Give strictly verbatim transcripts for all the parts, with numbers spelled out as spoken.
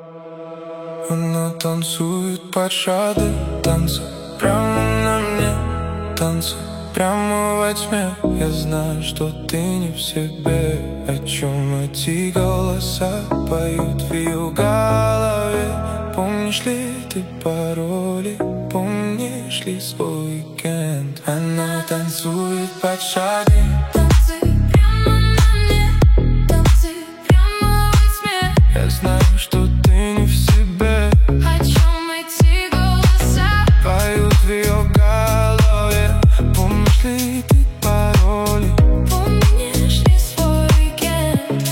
Она танцует под шады, танцы прямо на мне, танцы прямо во тьме. Я знаю, что ты не в себе. О чем эти голоса поют в ее голове? Помнишь ли ты пароли? Помнишь ли свой уикенд? Она танцует под шады. Танцы прямо на мне, танцы прямо во тьме. Я знаю, что ты не в себе. О чем эти голоса поют в ее голове? Помнишь ли ты пароли? Помнишь ли свой уикенд?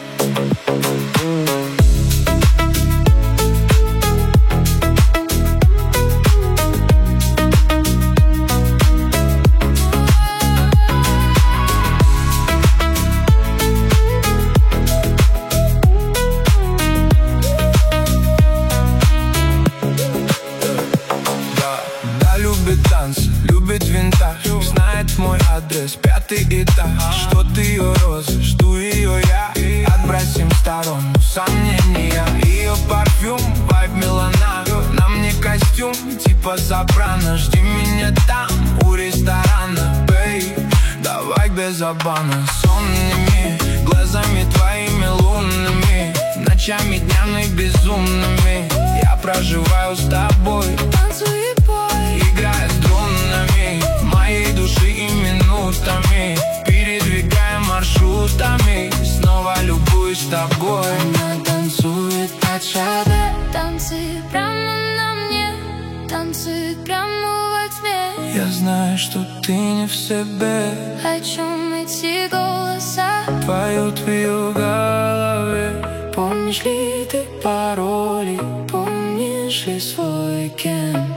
Любит танцы, любит винтаж, знает мой адрес, пятый этаж. Что ты ее розы, жду ее я. Отбросим в сторону сомнения. Ее парфюм, вайб Милана. На мне костюм, типа сопрано. Жди меня там, у ресторана, бэй. Давай без обмана, сонными глазами твоими лунными, ночами, днями безумными я проживаю с тобой. Танцуй, бой, играя струнами моей души и минутами, передвигая маршрутами, снова любуюсь тобой. она танцует под шады. Танцы прямо на мне, танцы прямо во тьме. Я знаю, что ты не в себе. О чем эти голоса поют в ее голове? Помнишь ли ты пароли? Помнишь ли свой уикенд?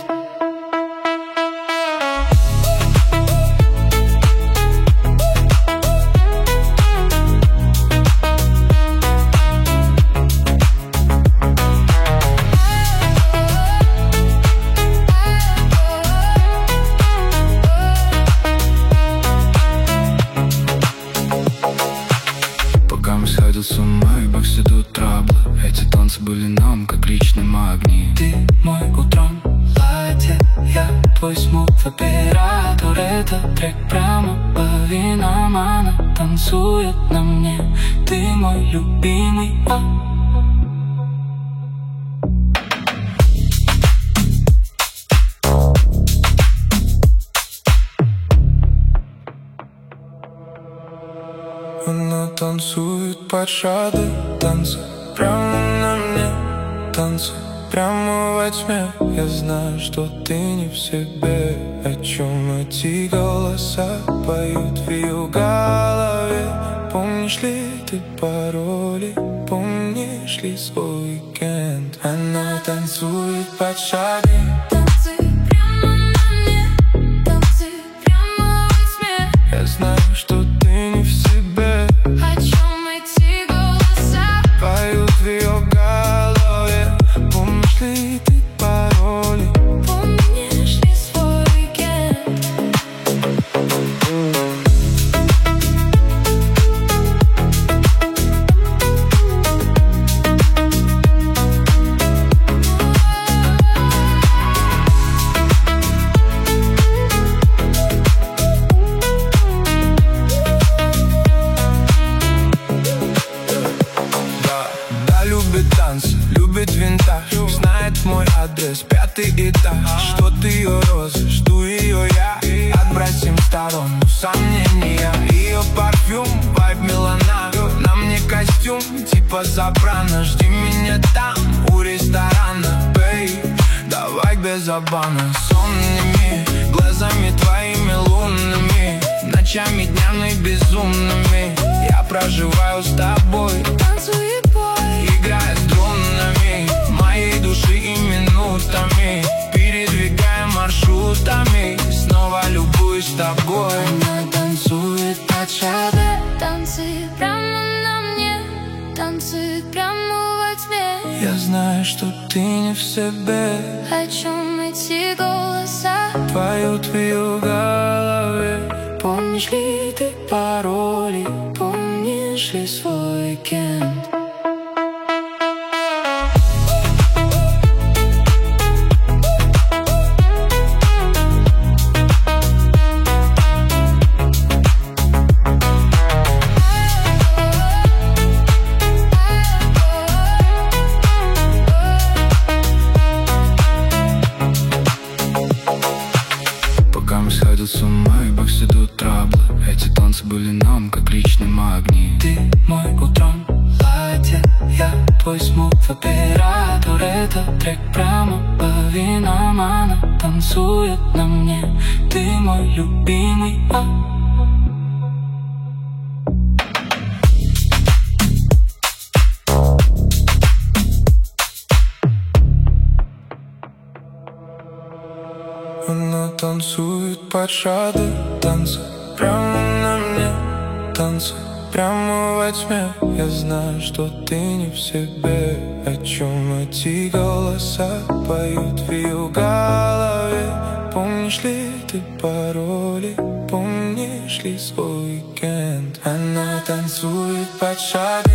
Сходил с ума и повсюду траблы. Эти танцы были нам, как личные магнии. Ты мой утром ладья, я твой смут-оператор. Это трек прямо по винам. Она танцует на мне, ты мой любимый, а. Она танцует под шады, танцы прямо на мне, танцы прямо во тьме. Я знаю, что ты не в себе. О чем эти голоса поют в ее голове? Помнишь ли ты пароли? Помнишь ли свой уикенд? Она танцует под шады. Танцы прямо на мне, танцы прямо во тьме. Я знаю, что ты не в себе. О чем эти голоса поют в ее голове? Помнишь ли ты пароли? Помнишь ли свой уикенд? Любит танцы, любит винтаж, знает мой адрес, пятый этаж. Что ты ее розы, жду ее я. Отбросим в сторону сомнения. Ее парфюм, вайб Милана. На мне костюм, типа сопрано. Жди меня там, у ресторана, бэй. Давай без обмана, сонными глазами твоими лунными, ночами, днями безумными я проживаю с тобой. Танцуй, бой, играя струнами моей души и минутами, передвигая маршрутами, снова любуюсь тобой. она танцует под шады. Танцы прямо на мне, танцы прямо во тьме. Я знаю, что ты не в себе. О чем эти голоса поют в ее голове? Помнишь ли ты пароли? Помнишь ли свой уикенд? с ума и повсюду траблы. Эти танцы были нам, как личные магни. Ты мой утром платье, я твой смут-оператор. Этот трек прямо по винам, она танцует на мне. Ты мой любимый, а она танцует под шады, танцы прямо на мне, танцы прямо во тьме. Я знаю, что ты не в себе. О чем эти голоса поют в ее голове? Помнишь ли ты пароли? Помнишь ли свой уикенд? Она танцует под шады.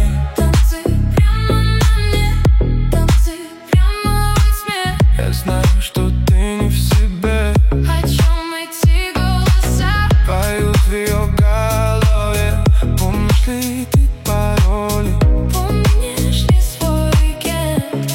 Я знаю, что ты не в себе. О чем эти голоса поют в ее голове? Помнишь ли ты пароли? Помнишь ли свой уикенд?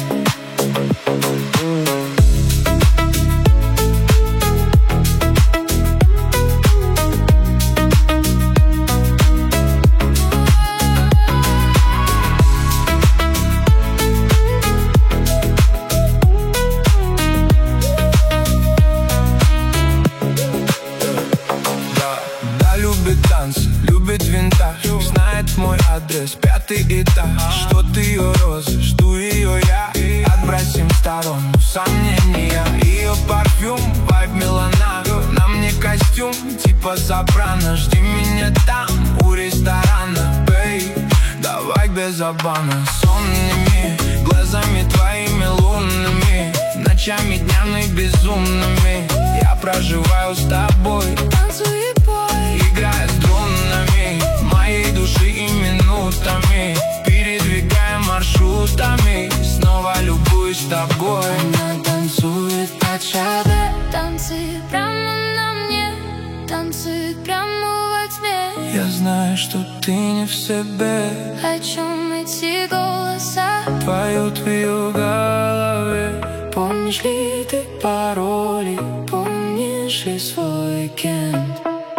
Любит танцы, любит винтаж, знает мой адрес, пятый этаж. Что ты ее розы, жду ее я. Отбросим в сторону сомнения. Ее парфюм, вайб Милана. На мне костюм, типа Сопрано. Жди меня там, у ресторана. Бэй, давай без обмана. Сонными глазами твоими лунными, ночами, днями безумными я проживаю с тобой. Танцуй, бой, играя струнами моей души и минутами, передвигая маршрутами, снова любуюсь тобой. она танцует под шады, танцы прямо на мне, танцует прямо во тьме. Я знаю, что ты не в себе. О чем эти голоса поют в ее голове? Помнишь ли ты пароли? Помнишь ли свой уикенд?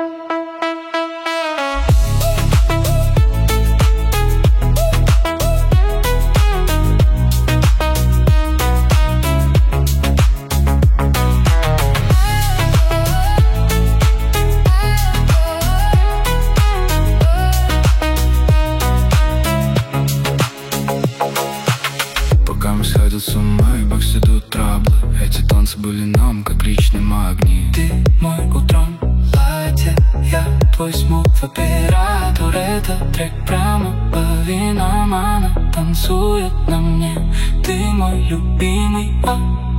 Сходил с ума и повсюду траблы. Эти танцы были нам, как личные магни. Ты мой утром платье, я твой смут-оператор. Этот трек прямо по винам, она танцует на мне. Ты мой любимый, а